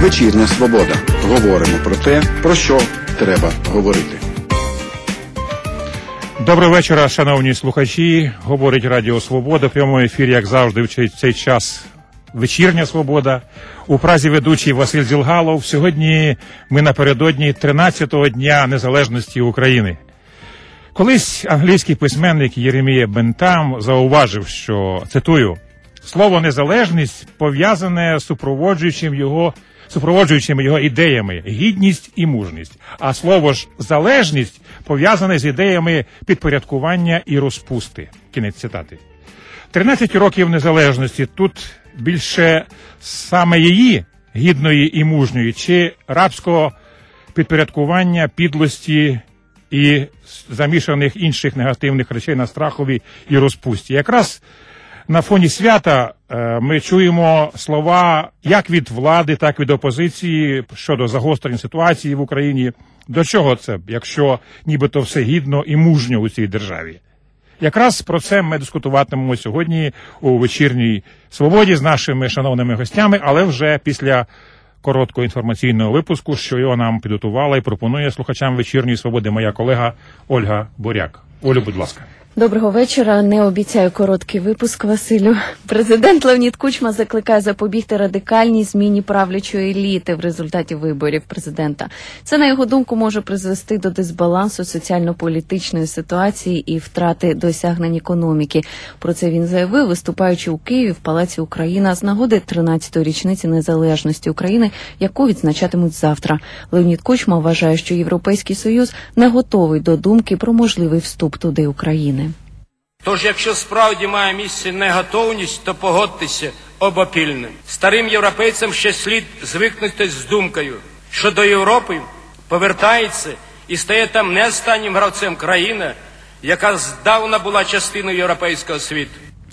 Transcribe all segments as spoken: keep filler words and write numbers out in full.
Вечірня свобода. Говоримо про те, про що треба говорити. Доброго вечора, шановні слухачі. Говорить Радіо Свобода. В прямому ефірі, як завжди, в цей час Вечірня свобода. У Празі ведучий Василь Зілгалов. Сьогодні ми напередодні тринадцятого дня незалежності України. Колись англійський письменник Єремія Бентам зауважив, що, цитую, «Слово «незалежність» пов'язане з супроводжуючим його, супроводжуючими його ідеями гідність і мужність, а слово ж «залежність» пов'язане з ідеями підпорядкування і розпусти». Кінець цитати. тринадцять років незалежності тут більше саме її гідної і мужньої, чи рабського підпорядкування, підлості і замішаних інших негативних речей на страхові і розпусті. Якраз на фоні свята ми чуємо слова як від влади, так і від опозиції щодо загострення ситуації в Україні. До чого це, якщо нібито все гідно і мужньо у цій державі? Якраз про це ми дискутуватимемо сьогодні у вечірній свободі з нашими шановними гостями, але вже після короткого інформаційного випуску, що його нам підготувала і пропонує слухачам вечірньої свободи моя колега Ольга Буряк. Олю, будь ласка. Доброго вечора. Не обіцяю короткий випуск, Василю. Президент Леонід Кучма закликає запобігти радикальній зміні правлячої еліти в результаті виборів президента. Це, на його думку, може призвести до дисбалансу соціально-політичної ситуації і втрати досягнень економіки. Про це він заявив, виступаючи у Києві в Палаці Україна з нагоди тринадцятої річниці незалежності України, яку відзначатимуть завтра. Леонід Кучма вважає, що Європейський Союз не готовий до думки про можливий вступ туди України. Тож, якщо справді має місце неготовність, то погодьтеся обопільно. Старим європейцям ще слід звикнути з думкою, що до Європи повертається і стає там не останнім гравцем країна, яка здавна була частиною європейського світу.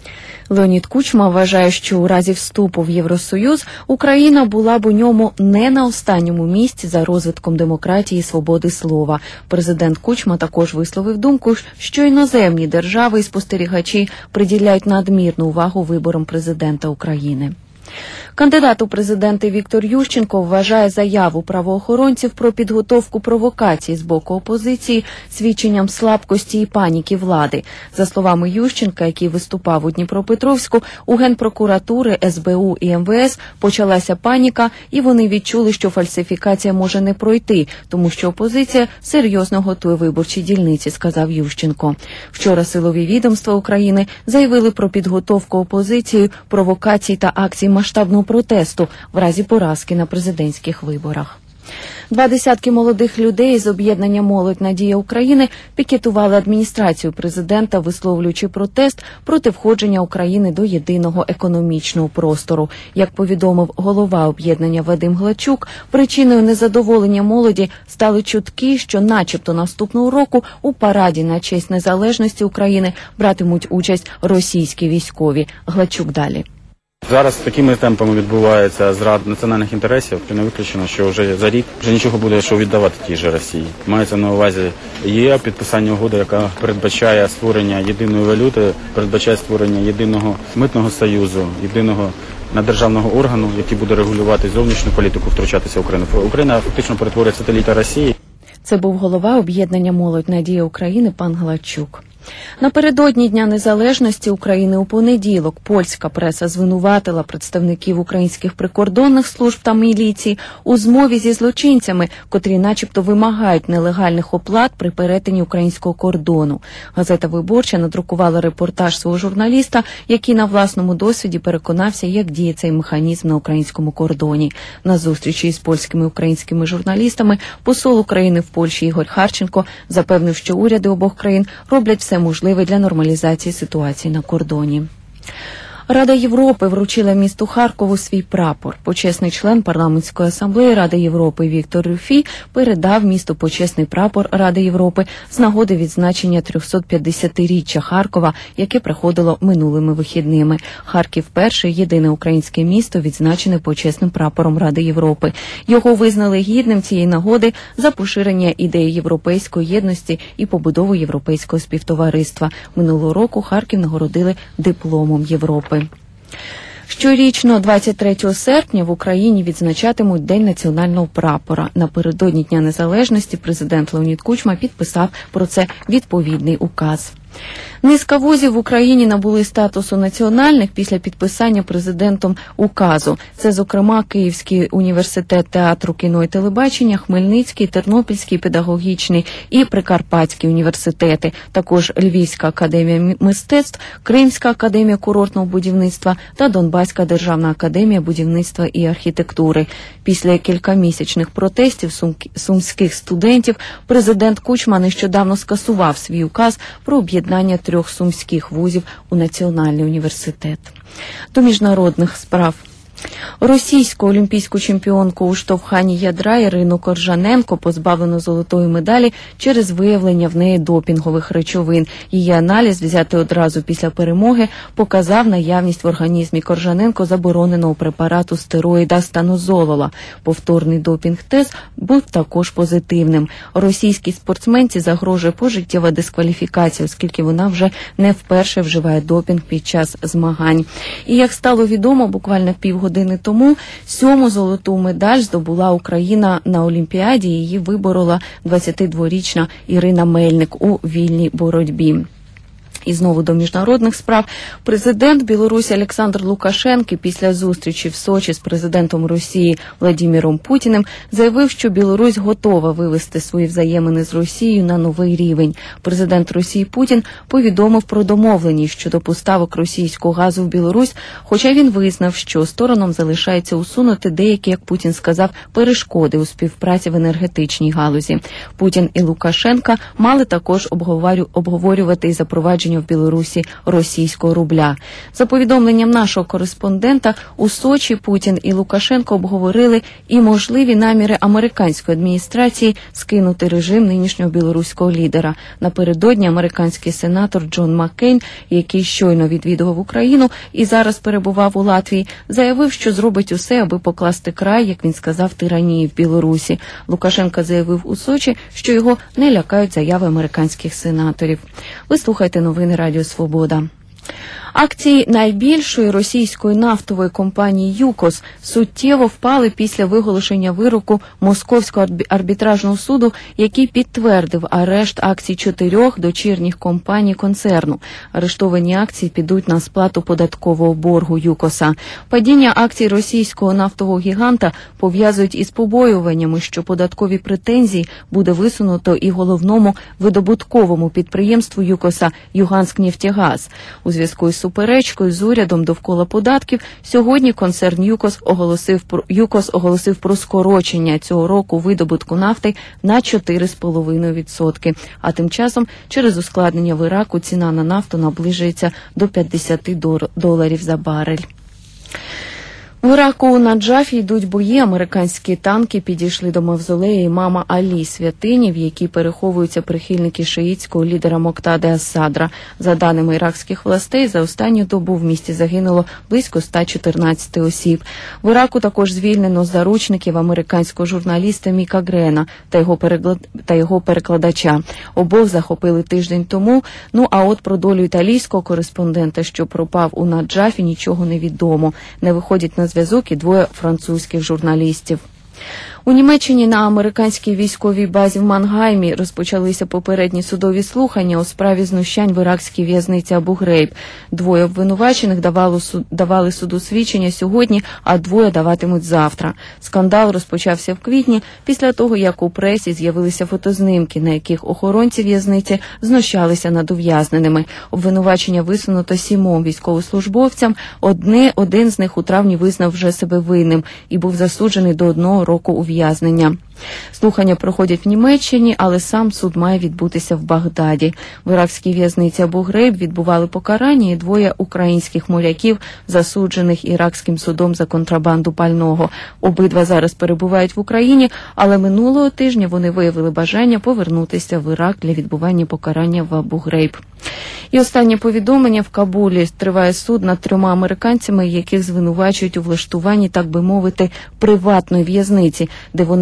Леонід Кучма вважає, що у разі вступу в Євросоюз Україна була б у ньому не на останньому місці за розвитком демократії і свободи слова. Президент Кучма також висловив думку, що іноземні держави і спостерігачі приділяють надмірну увагу виборам президента України. Кандидат у президенти Віктор Ющенко вважає заяву правоохоронців про підготовку провокацій з боку опозиції свідченням слабкості і паніки влади. За словами Ющенка, який виступав у Дніпропетровську, у Генпрокуратури, ес бе у і ем ве ес почалася паніка, і вони відчули, що фальсифікація може не пройти, тому що опозиція серйозно готує виборчі дільниці, сказав Ющенко. Вчора силові відомства України заявили про підготовку опозицією провокацій та акцій масштабного протесту в разі поразки на президентських виборах. Два десятки молодих людей з об'єднання «Молодь. Надія України» пікетували адміністрацію президента, висловлюючи протест проти входження України до єдиного економічного простору. Як повідомив голова об'єднання Вадим Глачук, причиною незадоволення молоді стали чутки, що начебто наступного року у параді на честь незалежності України братимуть участь російські військові. Глачук далі. Зараз такими темпами відбувається зрад національних інтересів, і не виключено, що вже за рік вже нічого буде, що віддавати тій же Росії. Мається на увазі є підписання угоди, яка передбачає створення єдиної валюти, передбачає створення єдиного митного союзу, єдиного наддержавного органу, який буде регулювати зовнішню політику, втручатися в Україну. Україна фактично перетворює сателіта Росії. Це був голова об'єднання «Молодь. Надія України» пан Глачук. Напередодні Дня незалежності України у понеділок польська преса звинуватила представників українських прикордонних служб та міліції у змові зі злочинцями, котрі начебто вимагають нелегальних оплат при перетині українського кордону. Газета «Виборча» надрукувала репортаж свого журналіста, який на власному досвіді переконався, як діє цей механізм на українському кордоні. На зустрічі із польськими і українськими журналістами посол України в Польщі Ігор Харченко запевнив, що уряди обох країн роблять все можливе для нормалізації ситуації на кордоні. Рада Європи вручила місту Харкову свій прапор. Почесний член парламентської асамблеї Ради Європи Віктор Рюфі передав місту почесний прапор Ради Європи з нагоди відзначення трьохсотп'ятдесятиріччя Харкова, яке проходило минулими вихідними. Харків – перше єдине українське місто, відзначене почесним прапором Ради Європи. Його визнали гідним цієї нагоди за поширення ідеї європейської єдності і побудову європейського співтовариства. Минулого року Харків нагородили дипломом Європи. Щорічно двадцять третього серпня в Україні відзначатимуть День національного прапора. Напередодні Дня Незалежності президент Леонід Кучма підписав про це відповідний указ. Низка вузів в Україні набули статусу національних після підписання президентом указу. Це, зокрема, Київський університет театру, кіно і телебачення, Хмельницький, Тернопільський педагогічний і Прикарпатський університети, також Львівська академія мистецтв, Кримська академія курортного будівництва та Донбаська державна академія будівництва і архітектури. Після кількамісячних протестів сумських студентів президент Кучма нещодавно скасував свій указ про об'єднання трьох сумських вузів у Національний університет. До міжнародних справ. Російську олімпійську чемпіонку у штовханні ядра Ірину Коржаненко позбавлено золотої медалі через виявлення в неї допінгових речовин. Її аналіз, взятий одразу після перемоги, показав наявність в організмі Коржаненко забороненого препарату стероїда станозолола. Повторний допінг-тест був також позитивним. Російській спортсменці загрожує пожиттєва дискваліфікація, оскільки вона вже не вперше вживає допінг під час змагань. І як стало відомо, буквально півгодини Години тому сьому золоту медаль здобула Україна на Олімпіаді. Її виборола двадцятидворічна Ірина Мельник у вільній боротьбі. І знову до міжнародних справ. Президент Білорусі Олександр Лукашенко після зустрічі в Сочі з президентом Росії Владимиром Путіним заявив, що Білорусь готова вивести свої взаємини з Росією на новий рівень. Президент Росії Путін повідомив про домовленість щодо поставок російського газу в Білорусь, хоча він визнав, що сторонам залишається усунути деякі, як Путін сказав, перешкоди у співпраці в енергетичній галузі. Путін і Лукашенко мали також обговорювати і запровадження в Білорусі російського рубля. За повідомленням нашого кореспондента, у Сочі Путін і Лукашенко обговорили і можливі наміри американської адміністрації скинути режим нинішнього білоруського лідера. Напередодні американський сенатор Джон Маккейн, який щойно відвідував Україну і зараз перебував у Латвії, заявив, що зробить усе, аби покласти край, як він сказав, тиранії в Білорусі. Лукашенко заявив у Сочі, що його не лякають заяви американських сенаторів. Ви слухайте новини Радіо Свобода. Акції найбільшої російської нафтової компанії «ЮКОС» суттєво впали після виголошення вироку Московського арбітражного суду, який підтвердив арешт акцій чотирьох дочірніх компаній концерну. Арештовані акції підуть на сплату податкового боргу «ЮКОСа». Падіння акцій російського нафтового гіганта пов'язують із побоюваннями, що податкові претензії буде висунуто і головному видобутковому підприємству «ЮКОСа» «Юганськнефтегаз». У зв'язку із суперечкою з урядом довкола податків, сьогодні концерн «ЮКОС» оголосив, «ЮКОС» оголосив про скорочення цього року видобутку нафти на чотири з половиною відсотки. А тим часом через ускладнення в Іраку ціна на нафту наближується до п'ятдесят доларів за барель. В Іраку у Наджафі йдуть бої. Американські танки підійшли до мавзолею імама Алі, святині, в якій переховуються прихильники шиїтського лідера Моктади ас-Садра. За даними іракських властей, за останню добу в місті загинуло близько ста чотирнадцяти осіб. В Іраку також звільнено заручників американського журналіста Міка Грена та його, переклад... та його перекладача. Обох захопили тиждень тому. Ну а от про долю італійського кореспондента, що пропав у Наджафі, нічого не відомо. Не виходять на зв'язок і двоє французьких журналістів. У Німеччині на американській військовій базі в Мангаймі розпочалися попередні судові слухання у справі знущань в іракській в'язниці Абу-Грейб. Двоє обвинувачених давали, суд, давали суду свідчення сьогодні, а двоє даватимуть завтра. Скандал розпочався в квітні після того, як у пресі з'явилися фотознимки, на яких охоронці в'язниці знущалися над ув'язненими. Обвинувачення висунуто сімом військовослужбовцям. Одне, один з них у травні визнав вже себе винним і був засуджений до одного року ув'язнення. Слухання проходять в Німеччині, але сам суд має відбутися в Багдаді. В іракській в'язниці Абу-Грейб відбували покарання і двоє українських моряків, засуджених іракським судом за контрабанду пального. Обидва зараз перебувають в Україні, але минулого тижня вони виявили бажання повернутися в Ірак для відбування покарання в Абу-Грейб. І останнє повідомлення: в Кабулі триває суд над трьома американцями, яких звинувачують у влаштуванні, так би мовити, приватної в'язниці, де вони за власним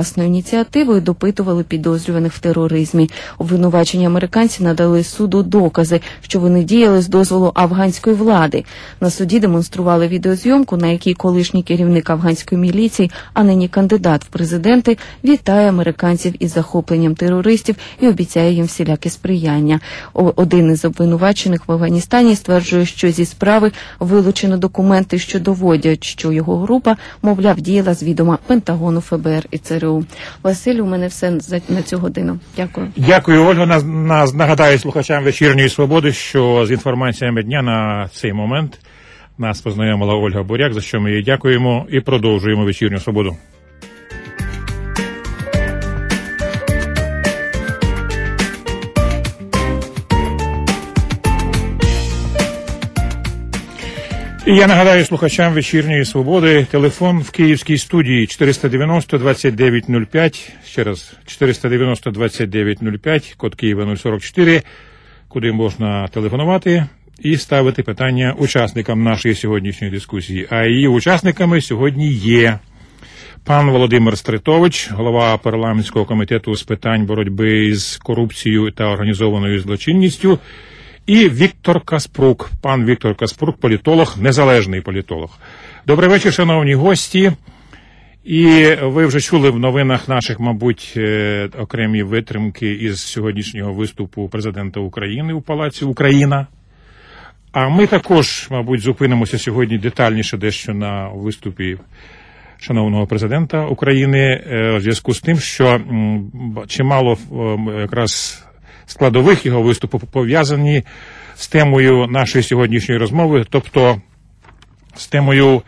власною ініціативою допитували підозрюваних в тероризмі. Обвинувачені американці надали суду докази, що вони діяли з дозволу афганської влади. На суді демонстрували відеозйомку, на якій колишній керівник афганської міліції, а нині кандидат в президенти, вітає американців із захопленням терористів і обіцяє їм всіляке сприяння. Один із обвинувачених в Афганістані стверджує, що зі справи вилучено документи, що доводять, що його група, мовляв, діяла з відома Пентагону, ФБР і ЦРУ. Василь, у мене все на цю годину. Дякую. Дякую, Ольга. Нас, нас нагадаю слухачам «Вечірньої свободи», що з інформаціями дня на цей момент нас познайомила Ольга Буряк, за що ми їй дякуємо, і продовжуємо «Вечірню свободу». І я нагадаю слухачам «Вечірньої свободи» телефон в київській студії чотириста дев'яносто двадцять дев'ять нуль п'ять, ще раз, чотириста дев'яносто двадцять дев'ять нуль п'ять, код Києва нуль сорок чотири, куди можна телефонувати і ставити питання учасникам нашої сьогоднішньої дискусії. А її учасниками сьогодні є пан Володимир Стритович, голова парламентського комітету з питань боротьби з корупцією та організованою злочинністю, і Віктор Каспрук, пан Віктор Каспрук, політолог, незалежний політолог. Добрий вечір, шановні гості. І ви вже чули в новинах наших, мабуть, окремі витримки із сьогоднішнього виступу президента України у Палаці «Україна». А ми також, мабуть, зупинимося сьогодні детальніше дещо на виступі шановного президента України у зв'язку з тим, що чимало якраз складових його виступу пов'язані з темою нашої сьогоднішньої розмови, тобто з темою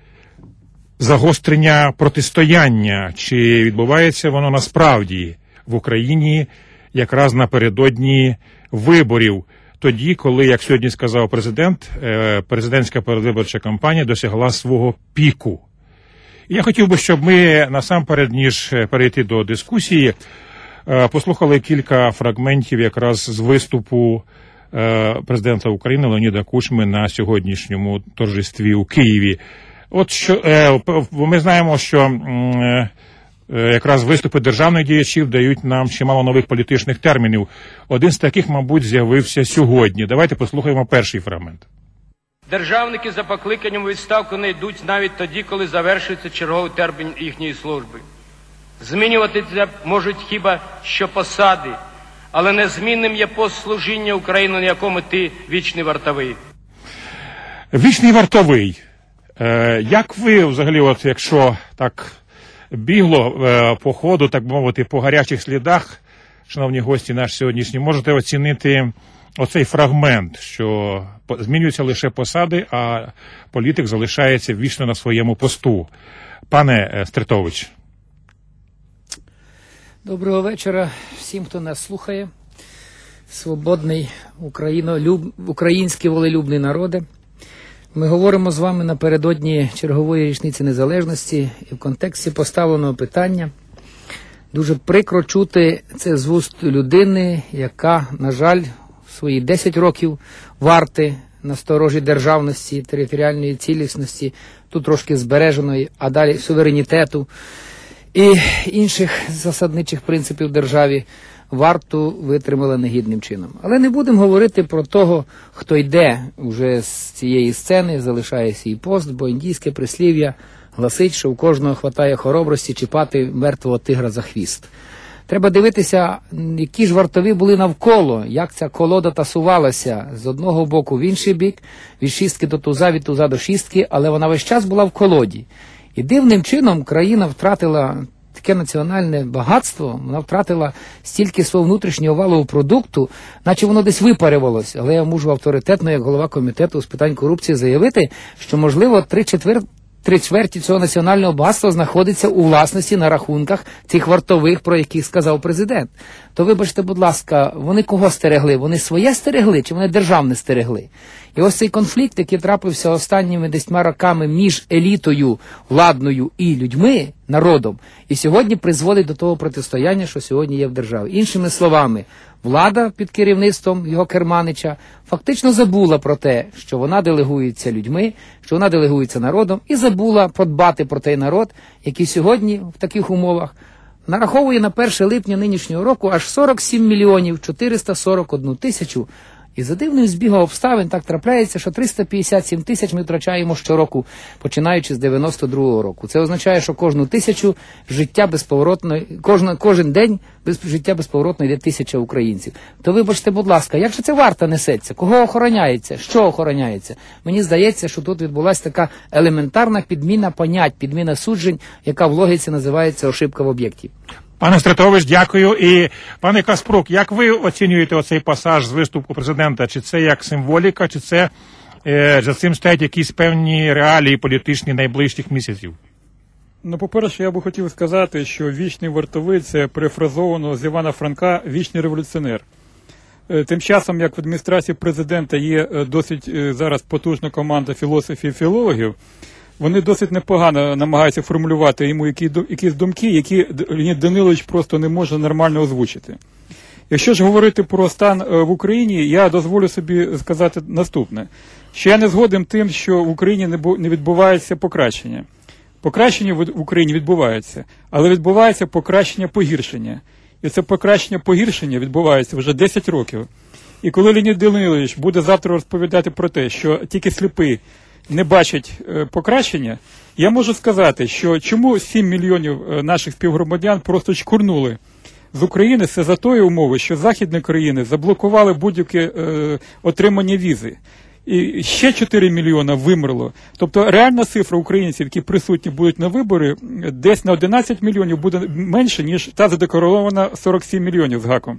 загострення протистояння, чи відбувається воно насправді в Україні якраз напередодні виборів, тоді, коли, як сьогодні сказав президент, президентська передвиборча кампанія досягла свого піку. І я хотів би, щоб ми насамперед, ніж перейти до дискусії, послухали кілька фрагментів якраз з виступу президента України Леоніда Кучми на сьогоднішньому торжестві у Києві. От що ми знаємо, що якраз виступи державних діячів дають нам чимало нових політичних термінів. Один з таких, мабуть, з'явився сьогодні. Давайте послухаємо перший фрагмент. Державники за покликанням у відставку не йдуть навіть тоді, коли завершується черговий термін їхньої служби. Змінюватися можуть хіба що посади, але незмінним є пост служіння України, на якому ти вічний вартовий. Вічний вартовий. Е, як ви, взагалі, от якщо так бігло е, по ходу, так би мовити, по гарячих слідах, шановні гості наші сьогоднішні, можете оцінити оцей фрагмент, що змінюються лише посади, а політик залишається вічно на своєму посту. Пане Стритович. Доброго вечора всім, хто нас слухає. Свободний українолюб... український волелюбний народи. Ми говоримо з вами напередодні чергової річниці незалежності і в контексті поставленого питання. Дуже прикро чути це з вуст людини, яка, на жаль, свої десять років варти на сторожі державності, територіальної цілісності, тут трошки збереженої, а далі суверенітету і інших засадничих принципів державі, варту витримала негідним чином. Але не будемо говорити про того, хто йде вже з цієї сцени, залишає свій пост, бо індійське прислів'я гласить, що у кожного хватає хоробрості чіпати мертвого тигра за хвіст. Треба дивитися, які ж вартові були навколо, як ця колода тасувалася з одного боку в інший бік, від шістки до туза, від туза до шістки, але вона весь час була в колоді. І дивним чином країна втратила таке національне багатство, вона втратила стільки свого внутрішнього валового продукту, наче воно десь випарювалося. Але я можу авторитетно, як голова комітету з питань корупції, заявити, що, можливо, три четверти Три чверті цього національного багатства знаходиться у власності на рахунках цих вартових, про яких сказав президент. То вибачте, будь ласка, вони кого стерегли? Вони своє стерегли чи вони державне стерегли? І ось цей конфлікт, який трапився останніми десятьма роками між елітою владною і людьми, народом, і сьогодні призводить до того протистояння, що сьогодні є в державі. Іншими словами, влада під керівництвом його керманича фактично забула про те, що вона делегується людьми, що вона делегується народом, і забула подбати про той народ, який сьогодні в таких умовах нараховує на перше липня нинішнього року аж сорок сім мільйонів чотириста сорок одну тисячу. І за дивним збігом обставин так трапляється, що триста п'ятдесят сім тисяч ми втрачаємо щороку, починаючи з дев'яносто другого року. Це означає, що кожну тисячу життя безповоротно, кожна, кожен день без життя безповоротно йде тисяча українців. То вибачте, будь ласка, як же це варта несеться? Кого охороняється? Що охороняється? Мені здається, що тут відбулася така елементарна підміна понять, підміна суджень, яка в логіці називається ошибка в об'єкті. Пане Стратович, дякую. І пане Каспрук, як ви оцінюєте оцей пасаж з виступу президента? Чи це як символіка, чи це е, за цим стоять якісь певні реалії політичні найближчих місяців? Ну, по-перше, я би хотів сказати, що вічний вартовий – це перефразовано з Івана Франка «вічний революціонер». Тим часом, як в адміністрації президента є досить зараз потужна команда філософів і філологів, вони досить непогано намагаються формулювати йому якісь думки, які Леонід Данилович просто не може нормально озвучити. Якщо ж говорити про стан в Україні, я дозволю собі сказати наступне, що я не згоден тим, що в Україні не відбувається покращення. Покращення в Україні відбувається, але відбувається покращення погіршення. І це покращення погіршення відбувається вже десять років. І коли Леонід Данилович буде завтра розповідати про те, що тільки сліпий не бачать е, покращення, я можу сказати, що чому сім мільйонів наших співгромадян просто чкурнули з України, це за тої умови, що західні країни заблокували будь-яке е, отримання візи. І ще чотири мільйона вимерло. Тобто реальна цифра українців, які присутні будуть на вибори, десь на одинадцять мільйонів буде менше, ніж та задекларована сорок сім мільйонів з гаком.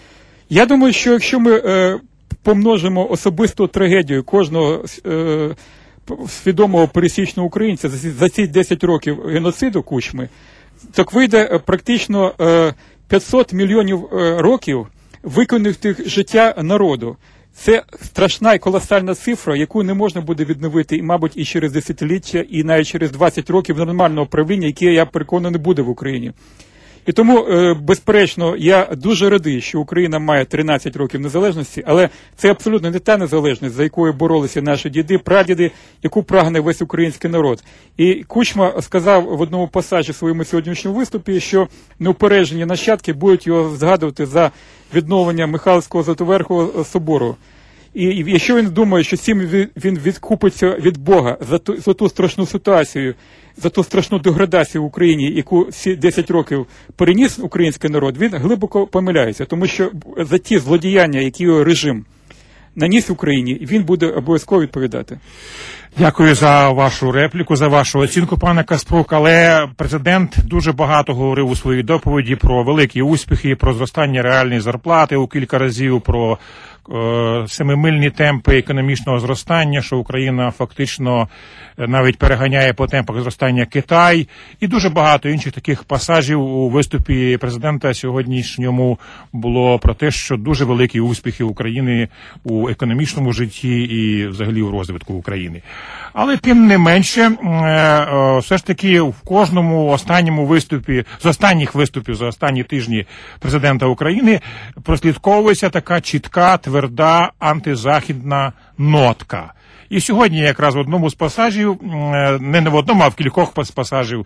Я думаю, що якщо ми е, помножимо особисту трагедію кожного е, свідомого пересічного українця за, за ці десять років геноциду Кучми, так вийде практично е, п'ятсот мільйонів е, років виконатих життя народу. Це страшна і колосальна цифра, яку не можна буде відновити, і, мабуть, і через десятиліття, і навіть через двадцять років нормального правління, яке, я переконаний, не буде в Україні. І тому, е, безперечно, я дуже радий, що Україна має тринадцять років незалежності, але це абсолютно не та незалежність, за якою боролися наші діди, прадіди, яку прагне весь український народ. І Кучма сказав в одному пасажі в своєму сьогоднішньому виступі, що неупереджені нащадки будуть його згадувати за відновлення Михайлівського Золотоверхового собору. І якщо він думає, що цим він відкупиться від Бога за ту, за ту страшну ситуацію, за ту страшну деградацію в Україні, яку всі десять років переніс український народ, він глибоко помиляється. Тому що за ті злодіяння, які його режим наніс в Україні, він буде обов'язково відповідати. Дякую за вашу репліку, за вашу оцінку, пане Каспрук. Але президент дуже багато говорив у своїй доповіді про великі успіхи, про зростання реальної зарплати у кілька разів, про е, семимильні темпи економічного зростання, що Україна фактично навіть переганяє по темпах зростання Китай, і дуже багато інших таких пасажів у виступі президента сьогоднішньому було про те, що дуже великі успіхи України у економічному житті і взагалі у розвитку України. Але тим не менше, все ж таки в кожному останньому виступі, з останніх виступів за останні тижні президента України прослідковується така чітка, тверда антизахідна нотка. І сьогодні якраз в одному з пасажів, не в одному, а в кількох з пасажів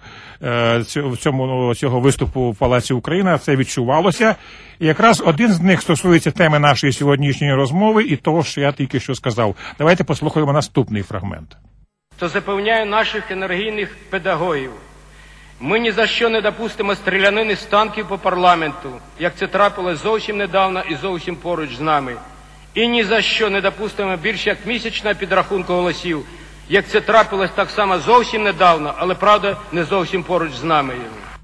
в цьому, цього виступу в Палаці Україна це відчувалося. І якраз один з них стосується теми нашої сьогоднішньої розмови і того, що я тільки що сказав. Давайте послухаємо наступний фрагмент. То запевняю наших енергійних педагогів, ми ні за що не допустимо стрілянини з танків по парламенту, як це трапилось зовсім недавно і зовсім поруч з нами. І ні за що не допустимо більше як місячного підрахунку голосів, як це трапилось так само зовсім недавно, але, правда, не зовсім поруч з нами.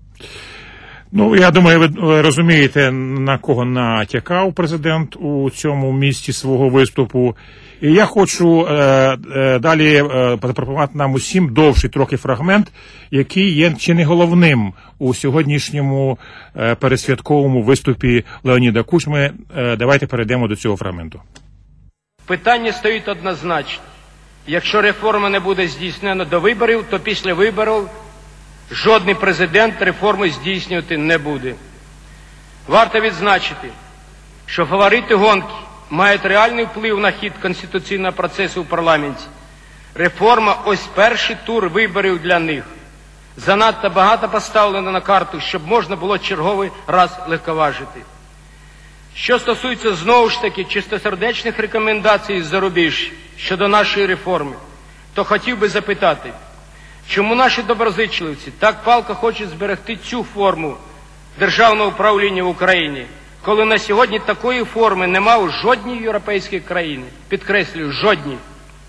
Ну, я думаю, ви розумієте, на кого натякав президент у цьому місці свого виступу. І я хочу е, е, далі е, запропонувати нам усім довший трохи фрагмент, який є чи не головним у сьогоднішньому е, передсвятковому виступі Леоніда Кучми. Е, давайте перейдемо до цього фрагменту. Питання стоїть однозначно. Якщо реформа не буде здійснена до виборів, то після виборів жодний президент реформи здійснювати не буде. Варто відзначити, що фаворити гонки мають реальний вплив на хід конституційного процесу в парламенті. Реформа – ось перший тур виборів для них. Занадто багато поставлено на карту, щоб можна було черговий раз легковажити. Що стосується, знову ж таки, чистосердечних рекомендацій з зарубіж щодо нашої реформи, то хотів би запитати, чому наші доброзичливці так палко хочуть зберегти цю форму державного управління в Україні, коли на сьогодні такої форми нема у жодній європейській країні, підкреслюю, жодній.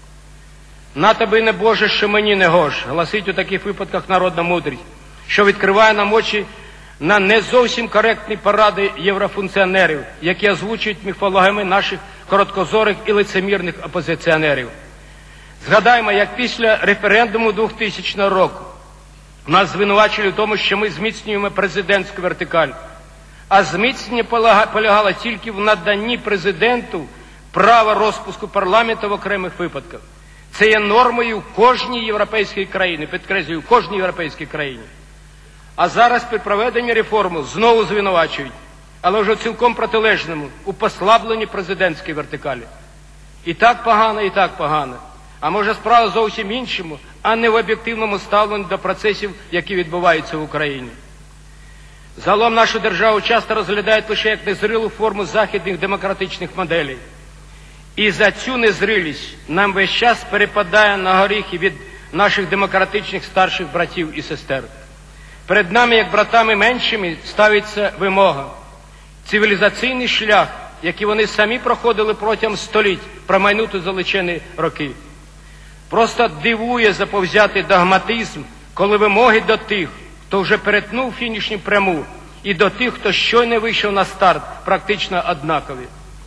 На тобі не Боже, що мені не гож, гласить у таких випадках народна мудрість, що відкриває нам очі на не зовсім коректні поради єврофункціонерів, які озвучують міфологами наших короткозорих і лицемірних опозиціонерів. Згадаймо, як після референдуму двохтисячного року нас звинувачили в тому, що ми зміцнюємо президентську вертикаль, а зміцнення полягало тільки в наданні президенту права розпуску парламенту в окремих випадках. Це є нормою в кожній європейській країні, підкреслюю, в кожній європейській країні. А зараз при проведенні реформи знову звинувачують, але вже цілком протилежному, у послабленні президентської вертикалі. І так погано, і так погано. А може справа зовсім іншому, а не в об'єктивному ставленні до процесів, які відбуваються в Україні. Загалом нашу державу часто розглядають лише як незрілу форму західних демократичних моделей. І за цю незрілість нам весь час перепадає на горіхи від наших демократичних старших братів і сестер. Перед нами, як братами меншими, ставиться вимога. Цивілізаційний шлях, який вони самі проходили протягом століть, промайнути за лічені роки. Просто дивує заповзятий догматизм, коли вимоги до тих, хто вже перетнув фінішню пряму, і до тих, хто щойно вийшов на старт, практично однакові.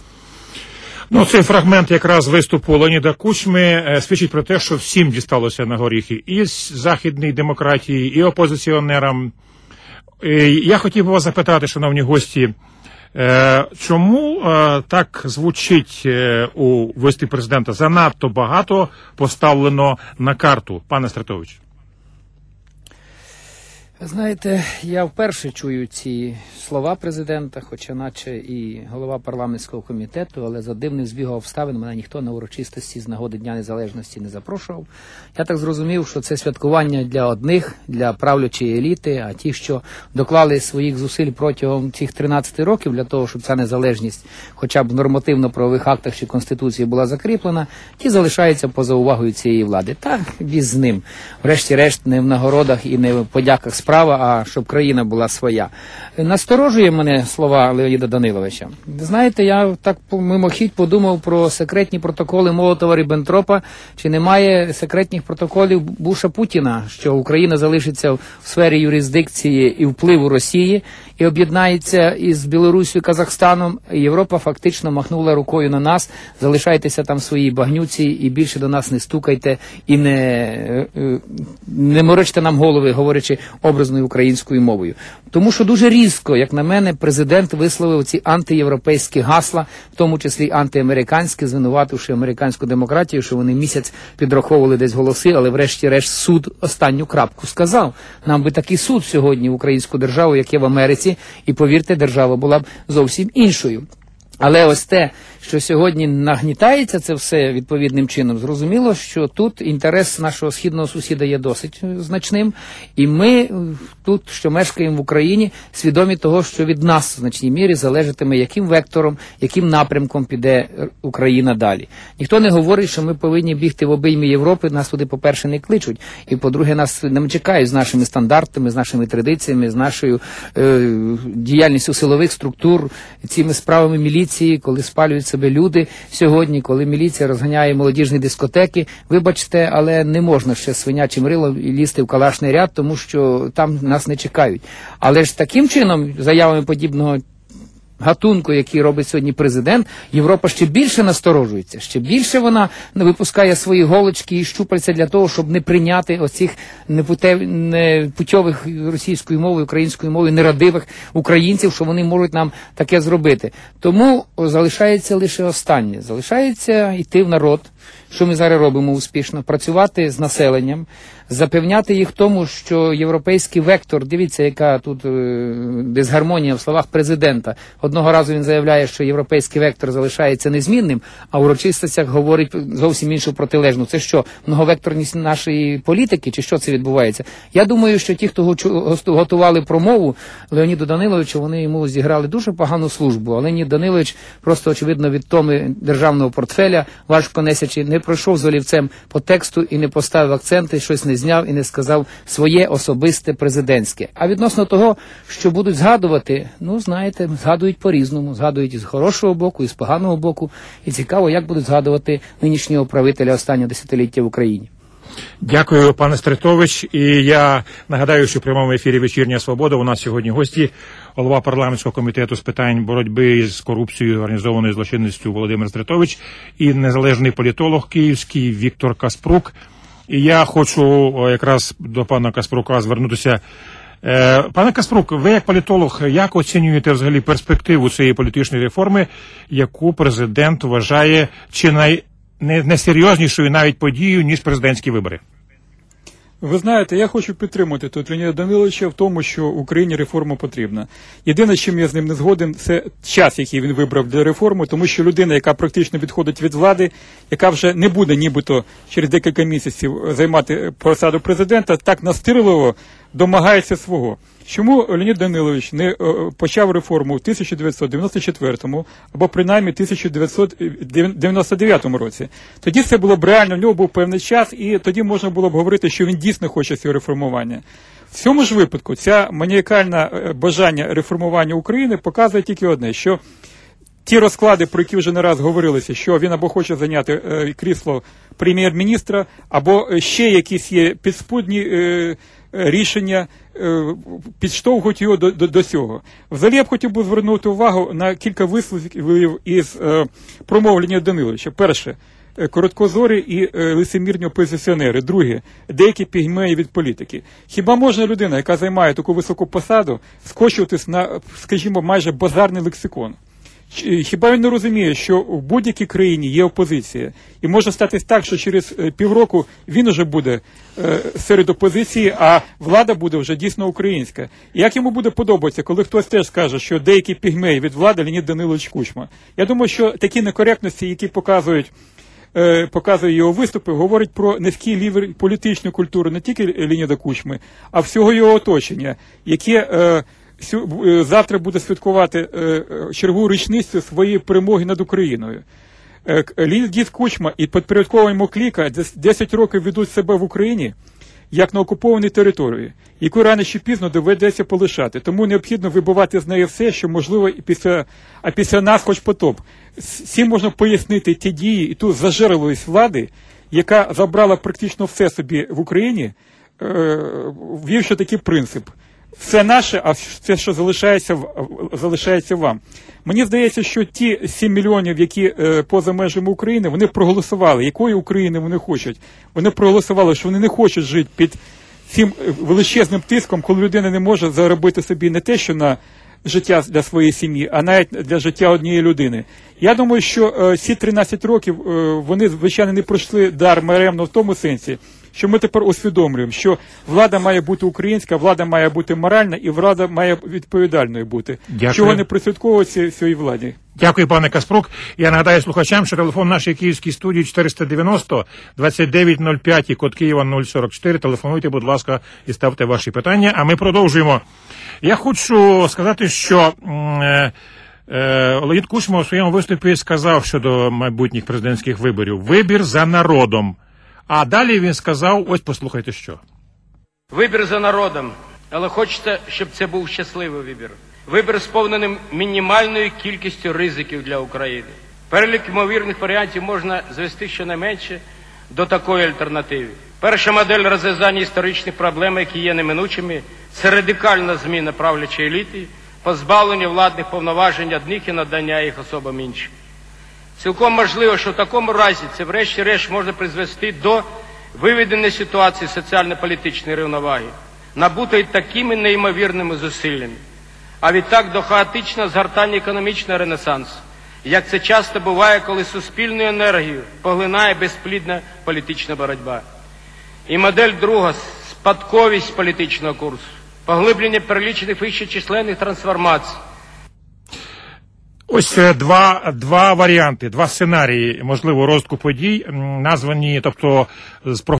Ну, цей фрагмент якраз виступу Леоніда Кучми е, свідчить про те, що всім дісталося на горіхи. І з західної демократії, і опозиціонерам. Е, я хотів би вас запитати, шановні гості, е, чому е, так звучить е, у виступі президента занадто багато поставлено на карту, пане Стратович? Знаєте, я вперше чую ці слова президента, хоча наче і голова парламентського комітету, але за дивним збігом обставин мене ніхто на урочистості з нагоди Дня Незалежності не запрошував. Я так зрозумів, що це святкування для одних, для правлячої еліти, а ті, що доклали своїх зусиль протягом цих тринадцяти років для того, щоб ця незалежність хоча б в нормативно-правових актах чи Конституції була закріплена, ті залишаються поза увагою цієї влади. Та біз з ним. Врешті-решт не в нагородах і не в подяках справа, а щоб країна була своя. Насторожує мене слова Леоніда Даниловича. Знаєте, я так мимохідь подумав про секретні протоколи Молотова-Ріббентропа, чи немає секретних протоколів Буша-Путіна, що Україна залишиться в сфері юрисдикції і впливу Росії, і об'єднається із Білоруссю і Казахстаном, і Європа фактично махнула рукою на нас, залишайтеся там в своїй багнюці і більше до нас не стукайте і не, не морочте нам голови, говорячи образною українською мовою. Тому що дуже різко, як на мене, президент висловив ці антиєвропейські гасла, в тому числі антиамериканські, звинувативши американську демократію, що вони місяць підраховували десь голоси, але врешті-решт суд останню крапку сказав. Нам би такий суд сьогодні в українську державу, як є в Америці, і, повірте, держава була б зовсім іншою. Але ось те, що сьогодні нагнітається це все відповідним чином, зрозуміло, що тут інтерес нашого східного сусіда є досить значним, і ми тут, що мешкаємо в Україні, свідомі того, що від нас в значній мірі залежатиме, яким вектором, яким напрямком піде Україна далі. Ніхто не говорить, що ми повинні бігти в обіймі Європи, нас туди, по-перше, не кличуть, і, по-друге, нас не чекають з нашими стандартами, з нашими традиціями, з нашою е, діяльністю силових структур, цими справами міліції, коли спалюють себе люди сьогодні, коли міліція розганяє молодіжні дискотеки. Вибачте, але не можна ще свинячим рилом лізти в калашний ряд, тому що там нас не чекають. Але ж таким чином, заявами подібного гатунку, який робить сьогодні президент, Європа ще більше насторожується, ще більше вона випускає свої голочки і щупальця для того, щоб не прийняти оцих непутев... непутьових російською мовою, українською мовою, нерадивих українців, що вони можуть нам таке зробити. Тому залишається лише останнє. Залишається йти в народ, Що ми зараз робимо успішно? Працювати з населенням, запевняти їх тому, що європейський вектор, дивіться, яка тут е, дисгармонія в словах президента. Одного разу він заявляє, що європейський вектор залишається незмінним, а в урочистостях говорить зовсім іншу протилежну. Це що, многовекторність нашої політики, чи що це відбувається? Я думаю, що ті, хто готували промову Леоніду Даниловичу, вони йому зіграли дуже погану службу. А Леонід Данилович просто, очевидно, від томи державного портфеля, важко несячи, не пройшов з олівцем по тексту і не поставив акценти, щось не зняв і не сказав своє особисте президентське. А відносно того, що будуть згадувати, ну, знаєте, згадують по-різному. Згадують із хорошого боку, і з поганого боку. І цікаво, як будуть згадувати нинішнього правителя останнього десятиліття в Україні. Дякую, пане Стритович. І я нагадаю, що в прямому ефірі «Вечірня Свобода» у нас сьогодні гості голова парламентського комітету з питань боротьби з корупцією і організованою злочинністю Володимир Стритович і незалежний політолог київський Віктор Каспрук. І я хочу якраз до пана Каспрука звернутися. Пане Каспрук, ви як політолог, як оцінюєте взагалі перспективу цієї політичної реформи, яку президент вважає чи най... не, несерйознішою навіть подією, ніж президентські вибори? Ви знаєте, я хочу підтримати тут Леоніда Даниловича в тому, що Україні реформа потрібна. Єдине, з чим я з ним не згоден, це час, який він вибрав для реформи, тому що людина, яка практично відходить від влади, яка вже не буде нібито через декілька місяців займати посаду президента, так настирливо домагається свого. Чому Леонід Данилович не почав реформу в тисяча дев'ятсот дев'яносто четвертому або принаймні тисяча дев'ятсот дев'яносто дев'ятому році? Тоді це було б реально, в нього був певний час, і тоді можна було б говорити, що він дійсно хоче цього реформування. В цьому ж випадку ця маніакальне бажання реформування України показує тільки одне, що ті розклади, про які вже не раз говорилося, що він або хоче зайняти е, крісло прем'єр-міністра, або ще якісь є підспудні е, рішення, е, підштовхують його до, до, до цього. Взагалі я б хотів би звернути увагу на кілька висловів із е, промов Леоніда Даниловича. Перше, короткозорі і е, лицемірні опозиціонери. Друге, деякі пігмеї від політики. Хіба можна людина, яка займає таку високу посаду, скочуватись на, скажімо, майже базарний лексикон? Хіба він не розуміє, що в будь-якій країні є опозиція? І може статись так, що через півроку він уже буде е, серед опозиції, а влада буде вже дійсно українська. І як йому буде подобатися, коли хтось теж скаже, що деякі пігмеї від влади Леонід Данилович Кучма? Я думаю, що такі некоректності, які показують е, показує його виступи, говорять про низький рівень політичної культури не тільки Леоніда Кучми, а всього його оточення, яке е, завтра буде святкувати чергову річницю своєї перемоги над Україною. Леонід Кучма і підпорядковані йому кліка десять років ведуть себе в Україні як на окупованій території, яку рано чи пізно доведеться полишати. Тому необхідно вибивати з неї все, що можливо, і після, а після нас хоч потоп. Всім можна пояснити ті дії і ту зажерливість влади, яка забрала практично все собі в Україні, ввівши такий принцип. Все наше, а все, що залишається, залишається вам. Мені здається, що ті сім мільйонів, які е, поза межами України, вони проголосували. Якої України вони хочуть? Вони проголосували, що вони не хочуть жити під цим величезним тиском, коли людина не може заробити собі не те, що на життя для своєї сім'ї, а навіть для життя однієї людини. Я думаю, що е, ці тринадцять років, е, вони, звичайно, не пройшли даремно в тому сенсі, що ми тепер усвідомлюємо, що влада має бути українська, влада має бути моральна і влада має відповідальною бути. Дякую. Чого не прослідковується цій владі. Дякую, пане Каспрук. Я нагадаю слухачам, що телефон нашої київської студії чотириста дев'яносто двадцять дев'ять нуль п'ять і код Києва нуль сорок чотири. Телефонуйте, будь ласка, і ставте ваші питання, а ми продовжуємо. Я хочу сказати, що е, е, Леонід Кучма у своєму виступі сказав щодо майбутніх президентських виборів: вибір за народом. А далі він сказав, ось послухайте що. Вибір за народом, але хочеться, щоб це був щасливий вибір. Вибір сповнений мінімальною кількістю ризиків для України. Перелік ймовірних варіантів можна звести щонайменше до такої альтернативи. Перша модель розв'язання історичних проблем, які є неминучими, це радикальна зміна правлячої еліти, позбавлення владних повноважень одних і надання їх особам іншим. Цілком можливо, що в такому разі це врешті-решт може призвести до виведення ситуації соціально-політичної рівноваги, набутої такими неймовірними зусиллями, а відтак до хаотичного згортання економічного ренесансу, як це часто буває, коли суспільну енергію поглинає безплідна політична боротьба. І модель друга – спадковість політичного курсу, поглиблення перелічених вище численних трансформацій. Ось е, два, два варіанти, два сценарії, можливо, розвитку подій, м, названі, тобто, з